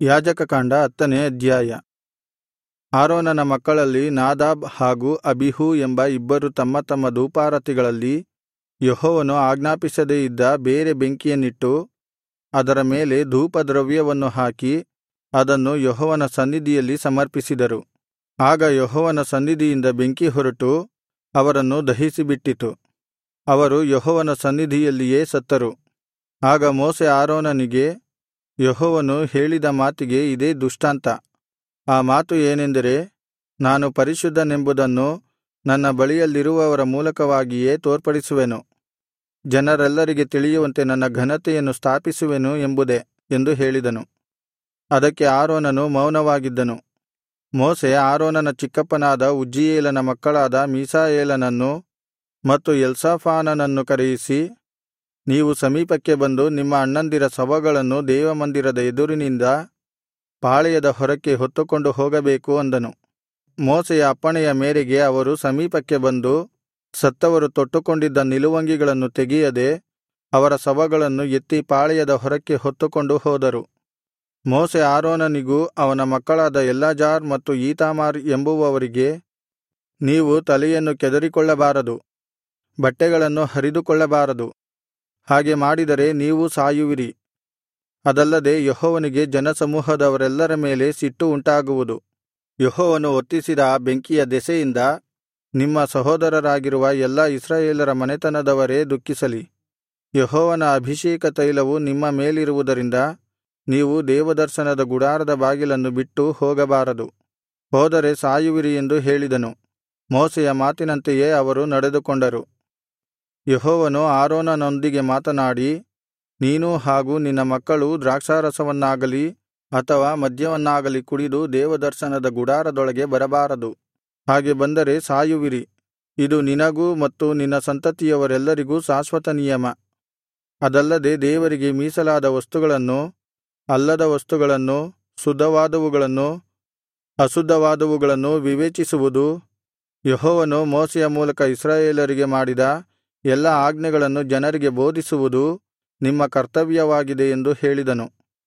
ಯಾಜಕಕಾಂಡ 10ನೇ ಅಧ್ಯಾಯ. ಆರೋನನ ಮಕ್ಕಳಲ್ಲಿ ನಾದಾಬ್ ಹಾಗೂ ಅಬೀಹೂ ಎಂಬ ಇಬ್ಬರು ತಮ್ಮ ತಮ್ಮ ಧೂಪಾರತಿಗಳಲ್ಲಿ ಯೆಹೋವನು ಆಜ್ಞಾಪಿಸದೆ ಇದ್ದ ಬೇರೆ ಬೆಂಕಿಯನ್ನಿಟ್ಟು ಅದರ ಮೇಲೆ ಧೂಪದ್ರವ್ಯವನ್ನು ಹಾಕಿ ಅದನ್ನು ಯೆಹೋವನ ಸನ್ನಿಧಿಯಲ್ಲಿ ಸಮರ್ಪಿಸಿದರು. ಆಗ ಯೆಹೋವನ ಸನ್ನಿಧಿಯಿಂದ ಬೆಂಕಿ ಹೊರಟು ಅವರನ್ನು ದಹಿಸಿಬಿಟ್ಟಿತು. ಅವರು ಯೆಹೋವನ ಸನ್ನಿಧಿಯಲ್ಲಿಯೇ ಸತ್ತರು. ಆಗ ಮೋಶೆ ಆರೋನನಿಗೆ, ಯೆಹೋವನು ಹೇಳಿದ ಮಾತಿಗೆ ಇದೇ ದೃಷ್ಟಾಂತ. ಆ ಮಾತು ಏನೆಂದರೆ, ನಾನು ಪರಿಶುದ್ಧನೆಂಬುದನ್ನು ನನ್ನ ಬಳಿಯಲ್ಲಿರುವವರ ಮೂಲಕವಾಗಿಯೇ ತೋರ್ಪಡಿಸುವೆನು, ಜನರೆಲ್ಲರಿಗೆ ತಿಳಿಯುವಂತೆ ನನ್ನ ಘನತೆಯನ್ನು ಸ್ಥಾಪಿಸುವೆನು ಎಂಬುದೇ ಎಂದು ಹೇಳಿದನು. ಅದಕ್ಕೆ ಆರೋನನು ಮೌನವಾಗಿದ್ದನು. ಮೋಶೆ ಆರೋನನ ಚಿಕ್ಕಪ್ಪನಾದ ಉಜ್ಜೀಯೇಲನ ಮಕ್ಕಳಾದ ಮೀಶಾಯೇಲನನ್ನು ಮತ್ತು ಎಲ್ಸಾಫಾನನನ್ನು ಕರೆಯಿಸಿ, ನೀವು ಸಮೀಪಕ್ಕೆ ಬಂದು ನಿಮ್ಮ ಅಣ್ಣಂದಿರ ಶವಗಳನ್ನು ದೇವಮಂದಿರದ ಎದುರಿನಿಂದ ಪಾಳೆಯದ ಹೊರಕ್ಕೆ ಹೊತ್ತುಕೊಂಡು ಹೋಗಬೇಕು ಅಂದನು. ಮೋಶೆಯ ಅಪ್ಪಣೆಯ ಮೇರೆಗೆ ಅವರು ಸಮೀಪಕ್ಕೆ ಬಂದು ಸತ್ತವರು ತೊಟ್ಟುಕೊಂಡಿದ್ದ ನಿಲುವಂಗಿಗಳನ್ನು ತೆಗೆಯದೆ ಅವರ ಶವಗಳನ್ನು ಎತ್ತಿ ಪಾಳೆಯದ ಹೊರಕ್ಕೆ ಹೊತ್ತುಕೊಂಡು ಹೋದರು. ಮೋಶೆ ಆರೋನನಿಗೂ ಅವನ ಮಕ್ಕಳಾದ ಎಲ್ಲಾಜಾರ್ ಮತ್ತು ಈತಾಮಾರ್ ಎಂಬುವವರಿಗೆ, ನೀವು ತಲೆಯನ್ನು ಕೆದರಿಕೊಳ್ಳಬಾರದು, ಬಟ್ಟೆಗಳನ್ನು ಹರಿದುಕೊಳ್ಳಬಾರದು. ಹಾಗೆ ಮಾಡಿದರೆ ನೀವೂ ಸಾಯುವಿರಿ. ಅದಲ್ಲದೆ ಯೆಹೋವನಿಗೆ ಜನಸಮೂಹದವರೆಲ್ಲರ ಮೇಲೆ ಸಿಟ್ಟು ಉಂಟಾಗುವುದು. ಯೆಹೋವನು ಹೊತ್ತಿಸಿದ ಆ ಬೆಂಕಿಯ ದೆಸೆಯಿಂದ ನಿಮ್ಮ ಸಹೋದರರಾಗಿರುವ ಎಲ್ಲಾ ಇಸ್ರಾಯೇಲರ ಮನೆತನದವರೇ ದುಃಖಿಸಲಿ. ಯೆಹೋವನ ಅಭಿಷೇಕ ತೈಲವು ನಿಮ್ಮ ಮೇಲಿರುವುದರಿಂದ ನೀವು ದೇವದರ್ಶನದ ಗುಡಾರದ ಬಾಗಿಲನ್ನು ಬಿಟ್ಟು ಹೋಗಬಾರದು, ಹೋದರೆ ಸಾಯುವಿರಿ ಎಂದು ಹೇಳಿದನು. ಮೋಶೆಯ ಮಾತಿನಂತೆಯೇ ಅವರು ನಡೆದುಕೊಂಡರು. ಯೆಹೋವನು ಆರೋನನೊಂದಿಗೆ ಮಾತನಾಡಿ, ನೀನೂ ಹಾಗೂ ನಿನ್ನ ಮಕ್ಕಳೂ ದ್ರಾಕ್ಷಾರಸವನ್ನಾಗಲಿ ಅಥವಾ ಮದ್ಯವನ್ನಾಗಲಿ ಕುಡಿದು ದೇವದರ್ಶನದ ಗುಡಾರದೊಳಗೆ ಬರಬಾರದು. ಹಾಗೆ ಬಂದರೆ ಸಾಯುವಿರಿ. ಇದು ನಿನಗೂ ಮತ್ತು ನಿನ್ನ ಸಂತತಿಯವರೆಲ್ಲರಿಗೂ ಶಾಶ್ವತ ನಿಯಮ. ಅದಲ್ಲದೆ ದೇವರಿಗೆ ಮೀಸಲಾದ ವಸ್ತುಗಳನ್ನೂ ಅಲ್ಲದ ವಸ್ತುಗಳನ್ನೂ ಶುದ್ಧವಾದವುಗಳನ್ನೂ ಅಶುದ್ಧವಾದವುಗಳನ್ನೂ ವಿವೇಚಿಸುವುದು ಯೆಹೋವನು ಮೋಶೆಯ ಮೂಲಕ ಇಸ್ರಾಯೇಲರಿಗೆ ಮಾಡಿದ ಎಲ್ಲಾ ಆಜ್ಞೆಗಳನ್ನು ಜನರಿಗೆ ಬೋಧಿಸುವುದು ನಿಮ್ಮ ಕರ್ತವ್ಯವಾಗಿದೆ ಎಂದು ಹೇಳಿದನು.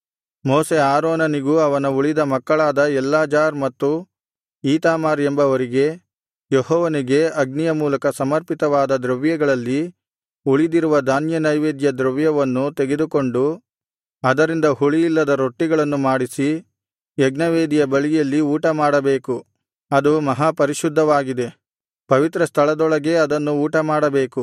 ಮೋಶೆ ಆರೋನನಿಗೂ ಅವನ ಉಳಿದ ಮಕ್ಕಳಾದ ಎಲ್ಲಾಜಾರ್ ಮತ್ತು ಈತಾಮಾರ್ ಎಂಬವರಿಗೆ, ಯೆಹೋವನಿಗೆ ಅಗ್ನಿಯ ಮೂಲಕ ಸಮರ್ಪಿತವಾದ ದ್ರವ್ಯಗಳಲ್ಲಿ ಉಳಿದಿರುವ ಧಾನ್ಯನೈವೇದ್ಯ ದ್ರವ್ಯವನ್ನು ತೆಗೆದುಕೊಂಡು ಅದರಿಂದ ಹುಳಿಯಿಲ್ಲದ ರೊಟ್ಟಿಗಳನ್ನು ಮಾಡಿಸಿ ಯಜ್ಞವೇದಿಯ ಬಳಿಯಲ್ಲಿ ಊಟಮಾಡಬೇಕು. ಅದು ಮಹಾಪರಿಶುದ್ಧವಾಗಿದೆ. ಪವಿತ್ರ ಸ್ಥಳದೊಳಗೇ ಅದನ್ನು ಊಟಮಾಡಬೇಕು.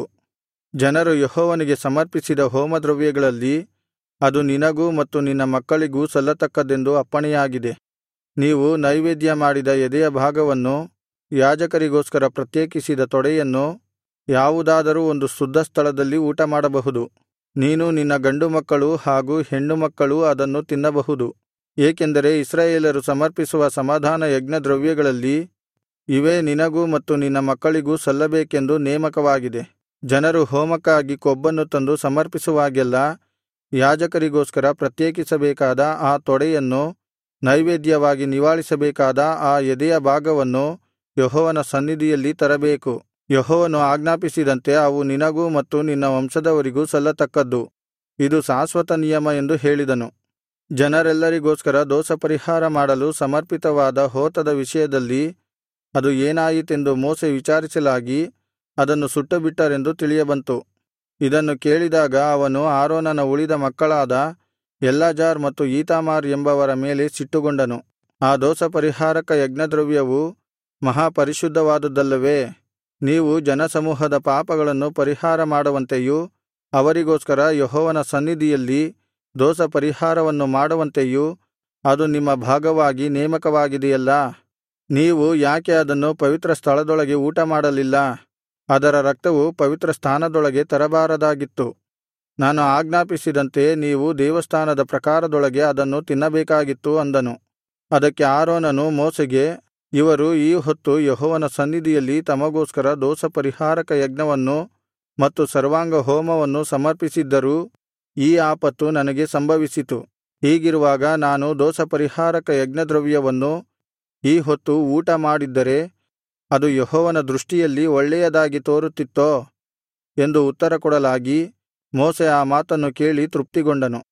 ಜನರು ಯೆಹೋವನಿಗೆ ಸಮರ್ಪಿಸಿದ ಹೋಮದ್ರವ್ಯಗಳಲ್ಲಿ ಅದು ನಿನಗೂ ಮತ್ತು ನಿನ್ನ ಮಕ್ಕಳಿಗೂ ಸಲ್ಲತಕ್ಕದ್ದೆಂದು ಅಪ್ಪಣೆಯಾಗಿದೆ. ನೀವು ನೈವೇದ್ಯ ಮಾಡಿದ ಎದೆಯ ಭಾಗವನ್ನು, ಯಾಜಕರಿಗೋಸ್ಕರ ಪ್ರತ್ಯೇಕಿಸಿದ ತೊಡೆಯನ್ನು ಯಾವುದಾದರೂ ಒಂದು ಶುದ್ಧ ಸ್ಥಳದಲ್ಲಿ ಊಟಮಾಡಬಹುದು. ನೀನು ನಿನ್ನ ಗಂಡು ಮಕ್ಕಳು ಹಾಗೂ ಹೆಣ್ಣು ಮಕ್ಕಳೂ ಅದನ್ನು ತಿನ್ನಬಹುದು. ಏಕೆಂದರೆ ಇಸ್ರಾಯೇಲರು ಸಮರ್ಪಿಸುವ ಸಮಾಧಾನ ಯಜ್ಞದ್ರವ್ಯಗಳಲ್ಲಿ ಇವೇ ನಿನಗೂ ಮತ್ತು ನಿನ್ನ ಮಕ್ಕಳಿಗೂ ಸಲ್ಲಬೇಕೆಂದು ನೇಮಕವಾಗಿದೆ. ಜನರು ಹೋಮಕ್ಕಾಗಿ ಕೊಬ್ಬನ್ನು ತಂದು ಸಮರ್ಪಿಸುವಾಗೆಲ್ಲಾ ಯಾಜಕರಿಗೋಸ್ಕರ ಪ್ರತ್ಯೇಕಿಸಬೇಕಾದ ಆ ತೊಡೆಯನ್ನು, ನೈವೇದ್ಯವಾಗಿ ನಿವಾಳಿಸಬೇಕಾದ ಆ ಎದೆಯ ಭಾಗವನ್ನು ಯೆಹೋವನ ಸನ್ನಿಧಿಯಲ್ಲಿ ತರಬೇಕು. ಯೆಹೋವನು ಆಜ್ಞಾಪಿಸಿದಂತೆ ಅವು ನಿನಗೂ ಮತ್ತು ನಿನ್ನ ವಂಶದವರಿಗೂ ಸಲ್ಲತಕ್ಕದ್ದು. ಇದು ಶಾಶ್ವತ ನಿಯಮ ಎಂದು ಹೇಳಿದನು. ಜನರೆಲ್ಲರಿಗೋಸ್ಕರ ದೋಷಪರಿಹಾರ ಮಾಡಲು ಸಮರ್ಪಿತವಾದ ಹೋತದ ವಿಷಯದಲ್ಲಿ ಅದು ಏನಾಯಿತೆಂದು ಮೋಶೆ ವಿಚಾರಿಸಲಾಗಿ ಅದನ್ನು ಸುಟ್ಟುಬಿಟ್ಟರೆಂದು ತಿಳಿಯಬಂತು. ಇದನ್ನು ಕೇಳಿದಾಗ ಅವನು ಆರೋನನ ಉಳಿದ ಮಕ್ಕಳಾದ ಎಲ್ಲಾಜಾರ್ ಮತ್ತು ಈತಾಮಾರ್ ಎಂಬವರ ಮೇಲೆ ಸಿಟ್ಟುಗೊಂಡನು. ಆ ದೋಷಪರಿಹಾರಕ ಯಜ್ಞದ್ರವ್ಯವು ಮಹಾಪರಿಶುದ್ಧವಾದುದಲ್ಲವೇ? ನೀವು ಜನಸಮೂಹದ ಪಾಪಗಳನ್ನು ಪರಿಹಾರ ಮಾಡುವಂತೆಯೂ ಅವರಿಗೋಸ್ಕರ ಯೆಹೋವನ ಸನ್ನಿಧಿಯಲ್ಲಿ ದೋಷಪರಿಹಾರವನ್ನು ಮಾಡುವಂತೆಯೂ ಅದು ನಿಮ್ಮ ಭಾಗವಾಗಿ ನೇಮಕವಾಗಿದೆಯಲ್ಲಾ? ನೀವು ಯಾಕೆ ಅದನ್ನು ಪವಿತ್ರ ಸ್ಥಳದೊಳಗೆ ಊಟಮಾಡಲಿಲ್ಲ? ಅದರ ರಕ್ತವು ಪವಿತ್ರ ಸ್ಥಾನದೊಳಗೆ ತರಬಾರದಾಗಿತ್ತು. ನಾನು ಆಜ್ಞಾಪಿಸಿದಂತೆ ನೀವು ದೇವಸ್ಥಾನದ ಪ್ರಾಕಾರದೊಳಗೆ ಅದನ್ನು ತಿನ್ನಬೇಕಾಗಿತ್ತು ಅಂದನು. ಅದಕ್ಕೆ ಆರೋನನು ಮೋಶೆಗೆ, ಇವರು ಈ ಹೊತ್ತು ಯೆಹೋವನ ಸನ್ನಿಧಿಯಲ್ಲಿ ತಮಗೋಸ್ಕರ ದೋಷಪರಿಹಾರಕ ಯಜ್ಞವನ್ನು ಮತ್ತು ಸರ್ವಾಂಗ ಹೋಮವನ್ನು ಸಮರ್ಪಿಸಿದ್ದರೂ ಈ ಆಪತ್ತು ನನಗೆ ಸಂಭವಿಸಿತು. ಹೀಗಿರುವಾಗ ನಾನು ದೋಷಪರಿಹಾರಕ ಯಜ್ಞದ್ರವ್ಯವನ್ನು ಈ ಹೊತ್ತು ಊಟ ಮಾಡಿದ್ದರೆ ಅದು ಯೆಹೋವನ ದೃಷ್ಟಿಯಲ್ಲಿ ಒಳ್ಳೆಯದಾಗಿ ತೋರುತ್ತಿತ್ತೋ ಎಂದು ಉತ್ತರ ಕೊಡಲಾಗಿ, ಮೋಶೆ ಆ ಮಾತನ್ನು ಕೇಳಿ ತೃಪ್ತಿಗೊಂಡನು.